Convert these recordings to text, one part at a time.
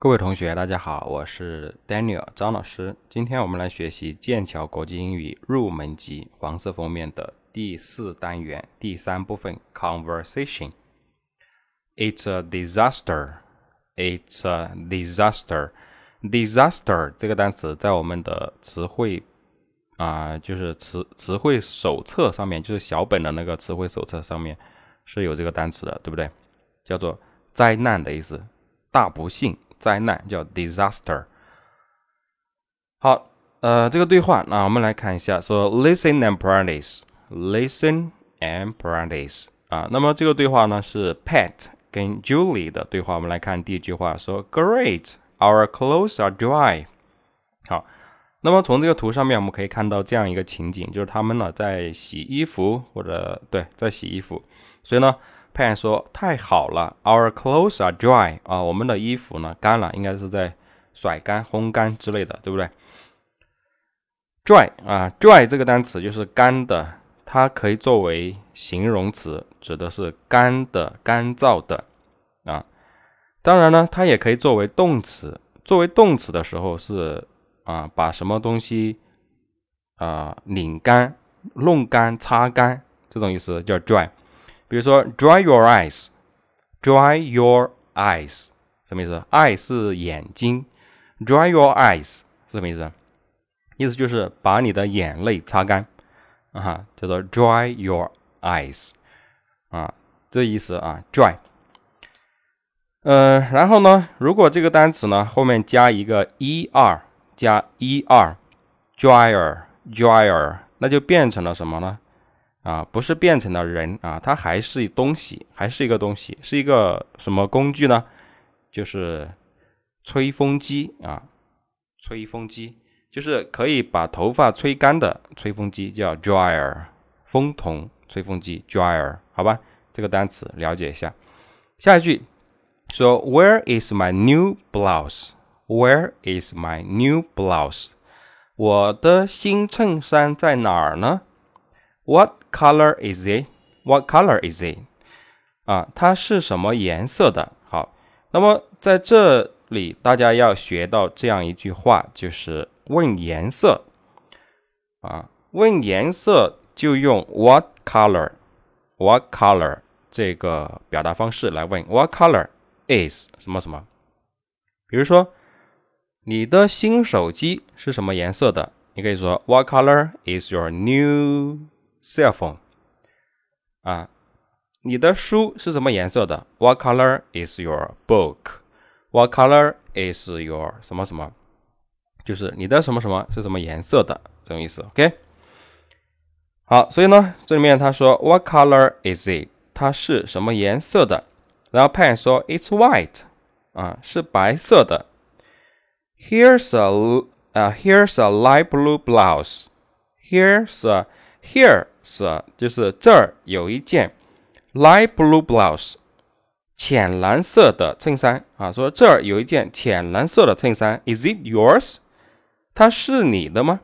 各位同学大家好，我是 Daniel 张老师。今天我们来学习剑桥国际英语入门级黄色封面的第4单元第3部分 Conversation。 It's a disaster. It's a disaster. Disaster 这个单词在我们的词汇就是词汇手册上面，就是小本的那个词汇手册上面是有这个单词的，对不对？叫做灾难的意思，大不幸，灾难叫 disaster。 好，这个对话那我们来看一下，说 listen and practice。 Listen and practice 那么这个对话呢是 Pat 跟 Julie 的对话。我们来看第一句话，说 Great, our clothes are dry。 好，那么从这个图上面我们可以看到这样一个情景，就是他们呢在洗衣服，或者在洗衣服。所以呢Pan 说太好了 ，Our clothes are dry 我们的衣服呢干了，应该是在甩干、烘干之类的，对不对？ dry 这个单词就是干的，它可以作为形容词，指的是干的、干燥的当然呢，它也可以作为动词。作为动词的时候是把什么东西拧干、弄干、擦干，这种意思叫 dry。比如说 dry your eyes， dry your eyes 什么意思？ eye 是眼睛， dry your eyes 是什么意思？意思就是把你的眼泪擦干叫做 dry your eyes 这意思dry。然后呢，如果这个单词呢后面加一个 加 dryer 那就变成了什么呢？不是变成了人它还是东西，还是一个东西，是一个什么工具呢？就是吹风机吹风机就是可以把头发吹干的吹风机，叫 dryer， 风筒吹风机 dryer， 好吧，这个单词了解一下。下一句说 Where is my new blouse? Where is my new blouse? 我的新衬衫在哪儿呢？ What color is it? What color is it? 它是什么颜色的？好，那么在这里大家要学到这样一句话，就是问颜色问颜色就用 what color 这个表达方式来问。 What color is 什么什么。比如说你的新手机是什么颜色的？你可以说 What color is your new cell phone？ 你的书是什么颜色的？ What color is your book？ What color is your 什么什么，就是你的什么什么是什么颜色的，这种意思 OK。 好，所以呢这里面他说 What color is it？ 它是什么颜色的？然后 Pan 说 It's white， 是白色的。 Here's a light blue blouse。 Here's 就是这儿有一件 light blue blouse， 浅蓝色的衬衫说这儿有一件浅蓝色的衬衫。 Is it yours？ 它是你的吗？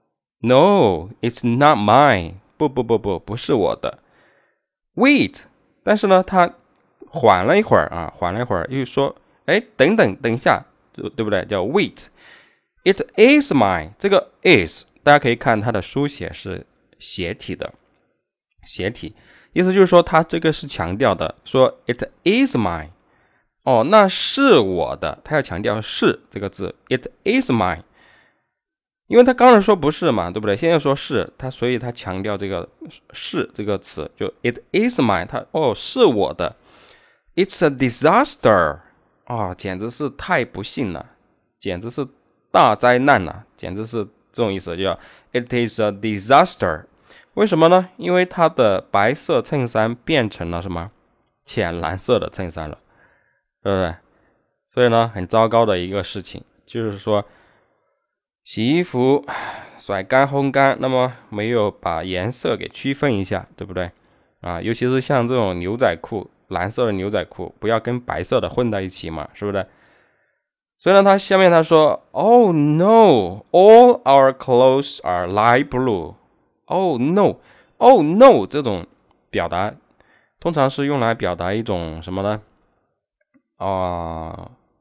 No, it's not mine。 不是我的。 Wait， 但是呢他缓了一会儿又说等一下，对不对？叫 wait。 It is mine， 这个 is 大家可以看它的书写是斜体的，斜体意思就是说它这个是强调的，说 it is mine， 那是我的，它要强调是这个字 it is mine， 因为他刚才说不是嘛，对不对？现在说是，所以他强调这个是这个词，就 it is mine， 它是我的。 It's a disaster， 简直是太不幸了，简直是大灾难了，简直是这种意思，叫 it is a disaster。 为什么呢？因为它的白色衬衫变成了什么？浅蓝色的衬衫了，对不对？所以呢很糟糕的一个事情，就是说洗衣服甩干烘干，那么没有把颜色给区分一下，对不对尤其是像这种牛仔裤，蓝色的牛仔裤不要跟白色的混在一起嘛，是不是？所以呢下面他说 Oh no, all our clothes are light blue。 Oh no 这种表达通常是用来表达一种什么呢？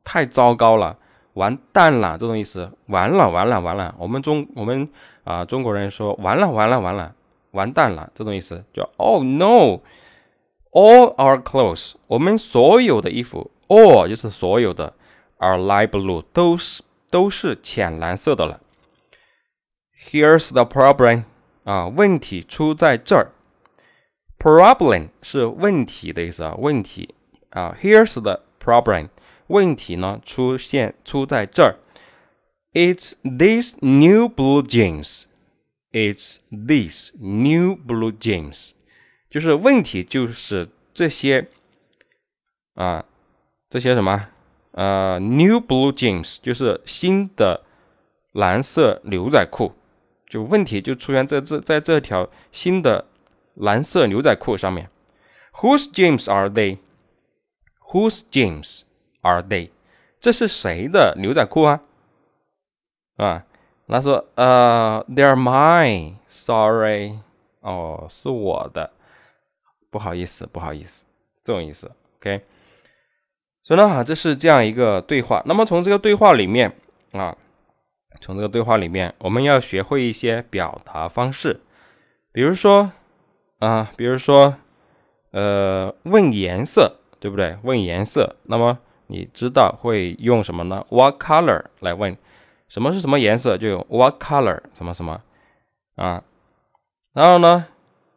太糟糕了，完蛋了，这种意思，完了完了完了。我们中国人说完了完了完了，完蛋了，这种意思叫 Oh no, all our clothes， 我们所有的衣服 all 就是所有的 are light blue， 都是浅蓝色的了。Here's the problem， 问题出在这儿。Problem 是问题的意思问题Here's the problem， 问题呢出在这儿。It's these new blue jeans， It's these new blue jeans， 就是问题就是这些什么new blue jeans， 就是新的蓝色牛仔裤，就问题就出现在这条新的蓝色牛仔裤上面。Whose jeans are they？ Whose jeans are they？ 这是谁的牛仔裤他说they're mine， sorry， 是我的，不好意思，这种意思 OK。 所以呢这是这样一个对话。那么从这个对话里面我们要学会一些表达方式，比如说问颜色，对不对？问颜色，那么你知道会用什么呢？ What color 来问，什么是什么颜色，就用 What color 什么什么然后呢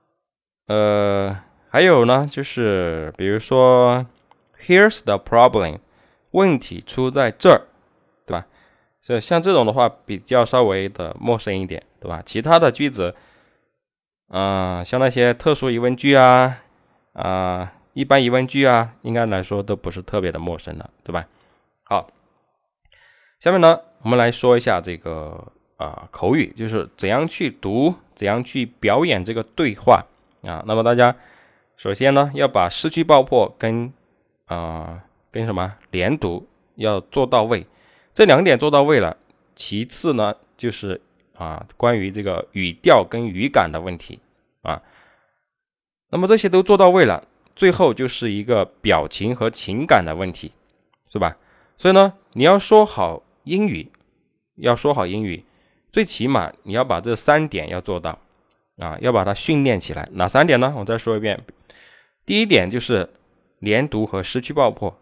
还有呢就是比如说 Here's the problem， 问题出在这儿，对吧？所以像这种的话比较稍微的陌生一点，对吧？其他的句子像那些特殊疑问句一般疑问句应该来说都不是特别的陌生了，对吧？好，下面呢我们来说一下这个口语，就是怎样去读，怎样去表演这个对话那么大家首先呢要把失去爆破跟什么连读要做到位，这两点做到位了，其次呢就是关于这个语调跟语感的问题那么这些都做到位了，最后就是一个表情和情感的问题，是吧？所以呢你要说好英语，最起码你要把这3点要做到要把它训练起来。哪3点呢？我再说一遍。第一点就是连读和失去爆破，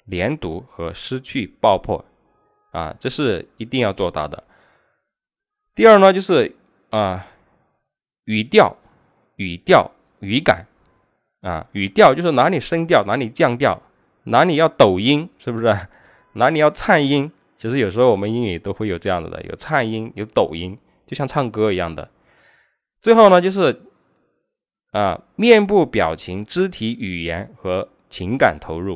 这是一定要做到的。第二呢就是语调、语感语调就是哪里升调，哪里降调，哪里要抖音，是不是？哪里要颤音，其实有时候我们英语都会有这样子的，有颤音，有抖音，就像唱歌一样的。最后呢就是面部表情、肢体语言和情感投入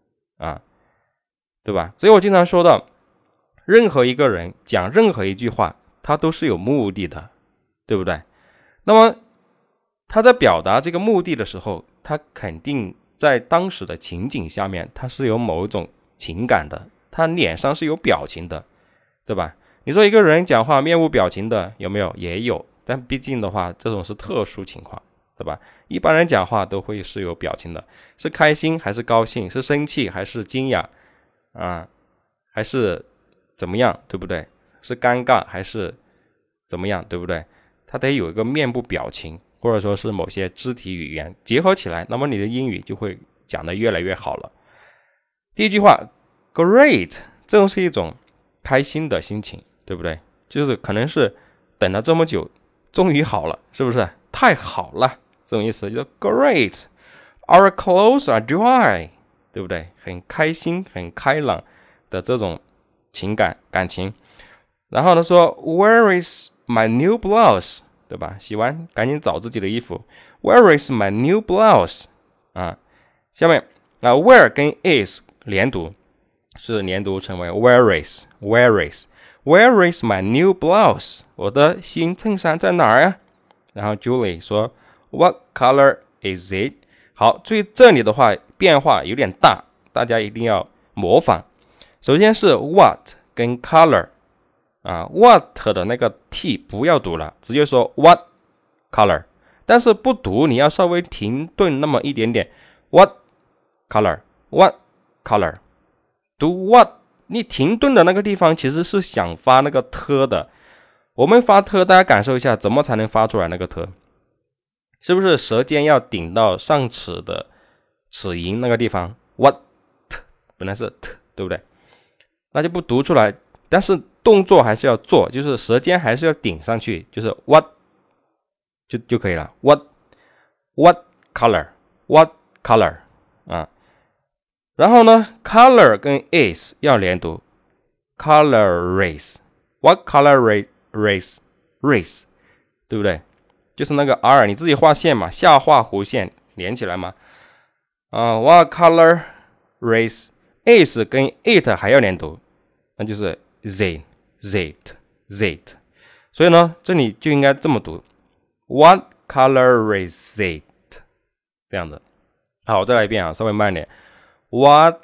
对吧？所以我经常说到，任何一个人讲任何一句话他都是有目的的，对不对？那么他在表达这个目的的时候，他肯定在当时的情景下面他是有某种情感的，他脸上是有表情的，对吧？你说一个人讲话面无表情的有没有？也有，但毕竟的话这种是特殊情况，对吧？一般人讲话都会是有表情的，是开心还是高兴，是生气还是惊讶还是怎么样，对不对？是尴尬还是怎么样，对不对？他得有一个面部表情，或者说是某些肢体语言结合起来，那么你的英语就会讲得越来越好了。第一句话 Great， 这种是一种开心的心情，对不对？就是可能是等了这么久终于好了，是不是？太好了，这种意思就是 Great Our clothes are dry， 对不对？很开心很开朗的这种感情。然后他说 Where is my new blouse， 对吧？洗完赶紧找自己的衣服。 Where is my new blouse 下面where 跟 is 连读，是连读成为 Where is my new blouse， 我的新衬衫在哪儿呀？然后 Julie 说 What color is it？ 好，注意这里的话变化有点大，大家一定要模仿。首先是 what 跟 color what 的那个 t 不要读了，直接说 what color， 但是不读你要稍微停顿那么一点点， what color 读 what， 你停顿的那个地方其实是想发那个 t 的。我们发 t， 大家感受一下，怎么才能发出来那个 t？ 是不是舌尖要顶到上齿的齿龈那个地方 ？what， 本来是 t， 对不对？那就不读出来，但是动作还是要做，就是舌尖还是要顶上去，就是 what 就可以了。what color what color 啊，然后呢 color 跟 is 要连读 color race what color race race 对不对？就是那个 r 你自己画线嘛，下画弧线连起来嘛。what color race is 跟 it 还要连读，那就是 zit。所以呢，这里就应该这么读 what color is it 这样的。好，我再来一遍啊，稍微慢点。What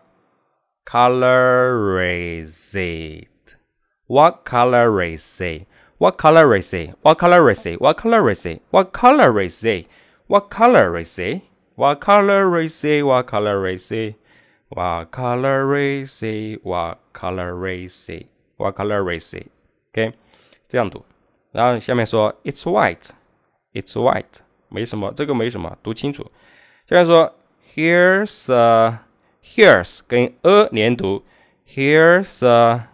color is it? What color is it? What color is it? What color is it? What color is it? What color is it? What color is it? What color is it? What color is it? What color is it? What color is it? What color is it? OK， 这样读。然后下面说 It's white. It's white. 没什么，这个没什么，读清楚。下面说 Here's跟连读 Here's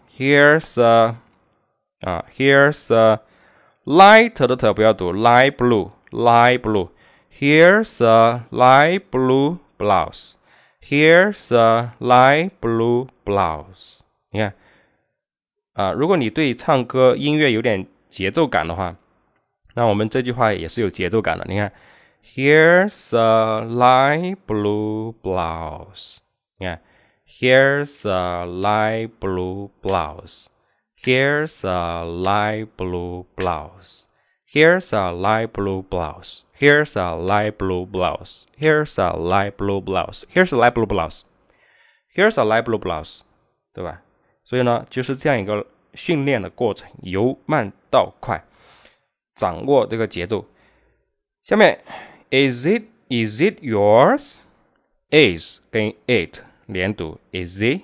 light 的 t 不要读 light blue Here's a light blue blouse Here's a light blue blouse 你看如果你对唱歌音乐有点节奏感的话，那我们这句话也是有节奏感的。你看 Here's a light blue blouse 你看 Here's a light blue blouse Here's a light blue blouse Here's a light blue blouse Here's a light blue blouse Here's a light blue blouse Here's a light blue blouse Here's a light blue blouse 对吧？所以呢，就是这样一个训练的过程，由慢到快，掌握这个节奏。下面 Is it yours? Is 跟 it 连读 Is it?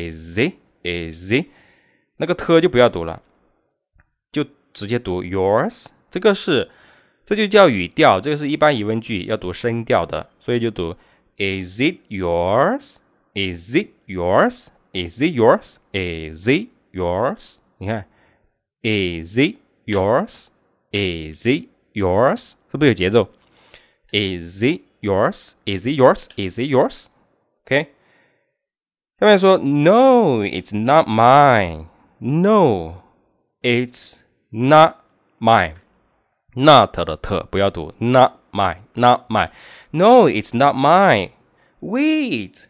那个 t 就不要读了，就直接读 yours。这就叫语调，这个是一般疑问句要读声调的，所以就读 Is it yours? Is it yours? Is it yours? Is it yours? 你看 Is it yours? Is it yours? 是不是有节奏？ Is it yours? Is it yours? Is it yours? OK， 下面说 No, it's not mine. No, it's not mine. Not 的 t 不要读 Not mine, not mine. No, it's not mine. Wait,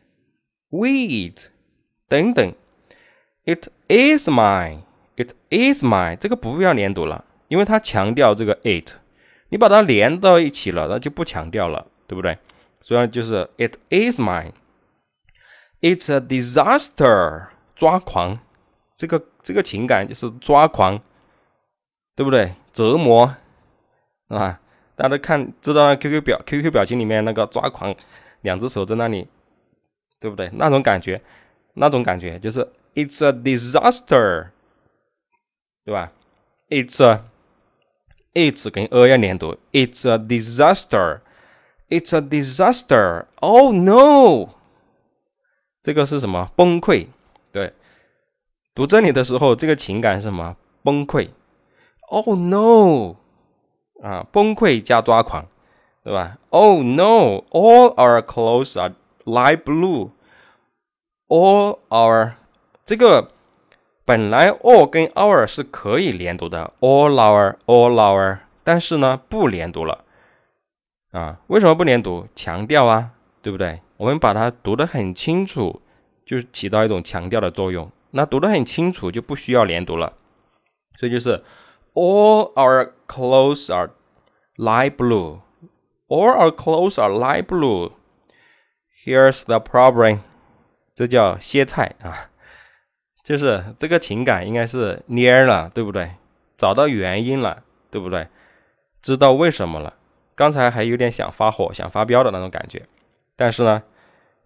等等 It is mine. It is mine. 这个不要连读了，因为它强调这个 it， 你把它连到一起了，那就不强调了，对不对？所以就是 It is mine. It's a disaster. 抓狂，这个情感就是抓狂，对不对？折磨啊！大家都知道 QQ 表情里面那个抓狂，两只手在那里，对不对？那种感觉就是 It's a disaster， 对吧？ It's 跟 要连读 It's a disaster It's a disaster Oh no 这个是什么？崩溃。对，读这里的时候这个情感是什么？崩溃。 Oh no 崩溃加抓狂，对吧？ Oh no All our clothes are light blue All our 这个本来 all 跟 our 是可以连读的 all our 但是呢不连读了为什么不连读？强调啊，对不对？我们把它读得很清楚，就起到一种强调的作用，那读得很清楚就不需要连读了，所以就是 All our clothes are light blue All our clothes are light blue Here's the problem 这叫歇菜就是这个情感应该是蔫了，对不对？找到原因了，对不对？知道为什么了。刚才还有点想发火想发飙的那种感觉，但是呢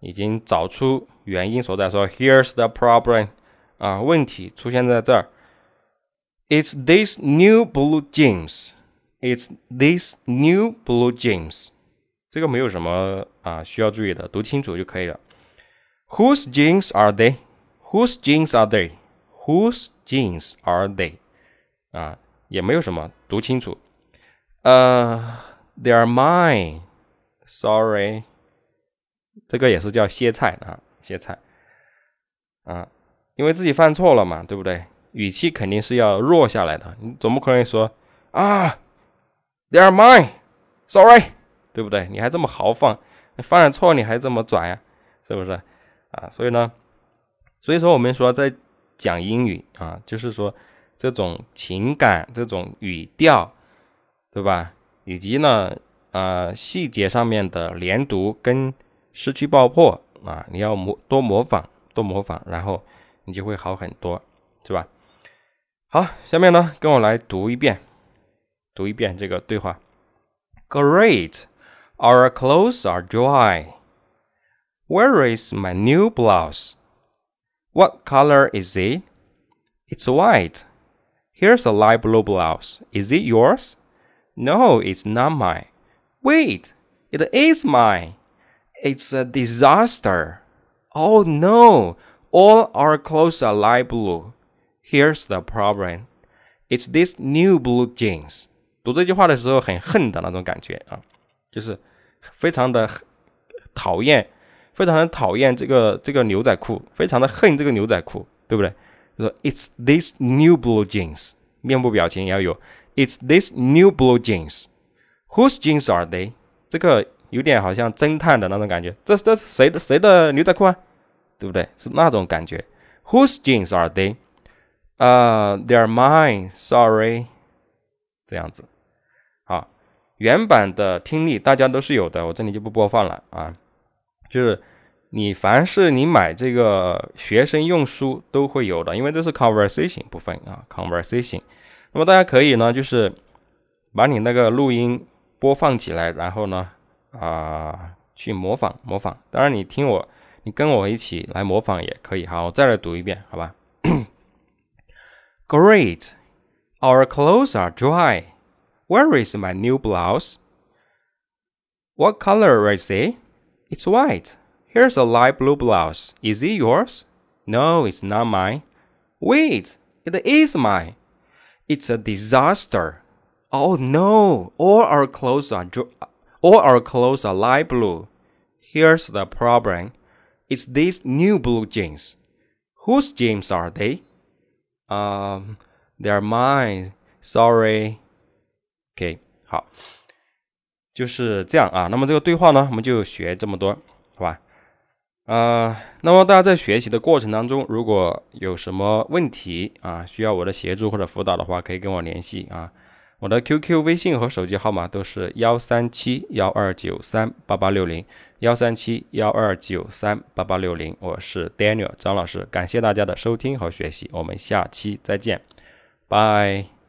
已经找出原因所在，说 Here's the problem 啊，问题出现在这儿。It's these new blue jeans. It's these new blue jeans. 这个没有什么需要注意的，读清楚就可以了。Whose jeans are they? Whose jeans are they? Whose jeans are they? 也没有什么，读清楚。They are mine. Sorry. 这个也是叫歇菜歇菜因为自己犯错了嘛，对不对？语气肯定是要弱下来的，你总不可能说They are mine. Sorry. 对不对？你还这么豪放，你犯了错你还这么拽是不是所以说我们说在讲英语就是说这种情感这种语调，对吧？以及呢细节上面的连读跟失去爆破你要多模仿，然后你就会好很多，是吧？好，下面呢跟我来读一遍这个对话。Great, our clothes are dry. Where is my new blouse? What color is it? It's white. Here's a light blue blouse. Is it yours? No, it's not mine. Wait, it is mine. It's a disaster. Oh no, all our clothes are light blue. Here's the problem. It's these new blue jeans. 读这句话的时候很恨的那种感觉就是非常的讨厌这个牛仔裤，非常的恨这个牛仔裤，对不对？就说 It's these new blue jeans， 面部表情也要有 It's these new blue jeans. Whose jeans are they? 这个有点好像侦探的那种感觉，这谁的牛仔裤对不对？是那种感觉。Whose jeans are they? They're mine. Sorry. 这样子。好，原版的听力大家都是有的，我这里就不播放了就是你凡是你买这个学生用书都会有的，因为这是 conversation 部分conversation。那么大家可以呢，就是把你那个录音播放起来，然后呢去模仿。当然你跟我一起来模仿也可以。好，我再来读一遍，好吧？Great, our clothes are dry. Where is my new blouse? What color is it? It's white. Here's a light blue blouse. Is it yours? No, it's not mine. Wait, it is mine. It's a disaster. Oh no, all our clothes are light blue. Here's the problem. It's these new blue jeans. Whose jeans are they? They're mine. Sorry. OK, 好，就是这样那么这个对话呢，我们就学这么多，好吧？那么大家在学习的过程当中，如果有什么问题需要我的协助或者辅导的话，可以跟我联系我的 QQ 微信和手机号码都是13712938860 13712938860，我是 Daniel 张老师，感谢大家的收听和学习，我们下期再见，拜。